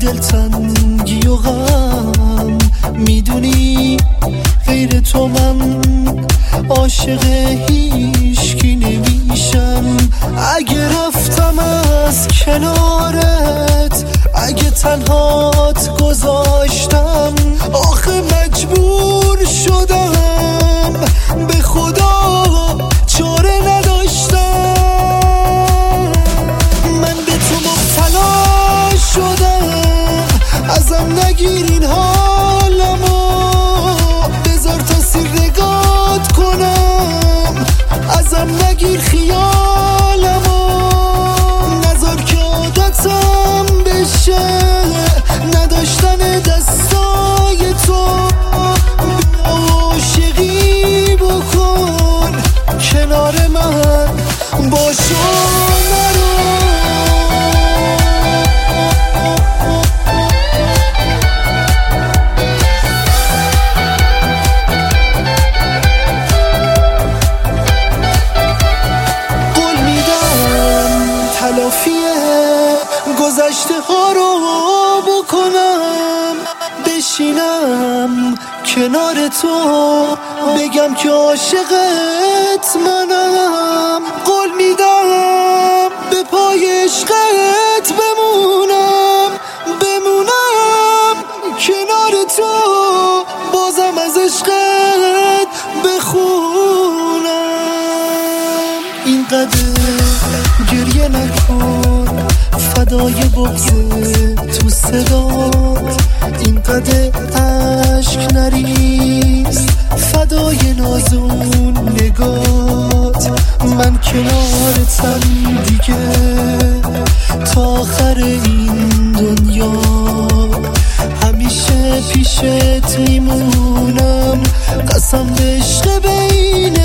دلتنگی و غم، میدونی غیر تو من عاشق هیچکی نمیشم. اگه رفتم از کنارت، اگه تنهات گذاشتم، آخه مجبور شدم، به خدا چاره نداشتم. من به تو مبتلا شدم، ازم نگیر این حالمو، بذار تا سیرگات کنم، ازم نگیر خیالمو، نذار که عادتم بشه نداشتن دستای تو. عاشقی بکن کنار من، باشو نرو. قول میدم تلافیه گذشته ها رو بکنم، بشینم کنار تو، بگم که عاشقت منم. قول میدم به پای عشقت بمونم کنار تو، بازم از عشقت بخونم. اینقدر گریه نکن، فدای بغض تو صدات، اینقدر عشق نریز، فدای نازون نگات. من کنارتم دیگه تا آخر این دنیا، همیشه پیشت میمونم، قسم به عشق بین